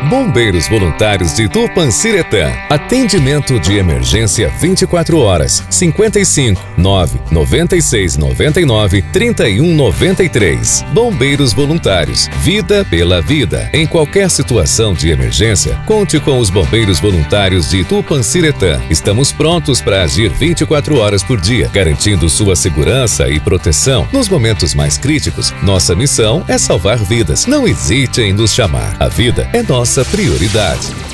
Bombeiros Voluntários de Tupanciretã. Atendimento de emergência 24 horas. 55 9 96 99 31 93. Bombeiros Voluntários. Vida pela vida. Em qualquer situação de emergência, conte com os Bombeiros Voluntários de Tupanciretã. Estamos prontos para agir 24 horas por dia, garantindo sua segurança e proteção. Nos momentos mais críticos, nossa missão é salvar vidas. Não hesite em nos chamar. A vida é nossa prioridade.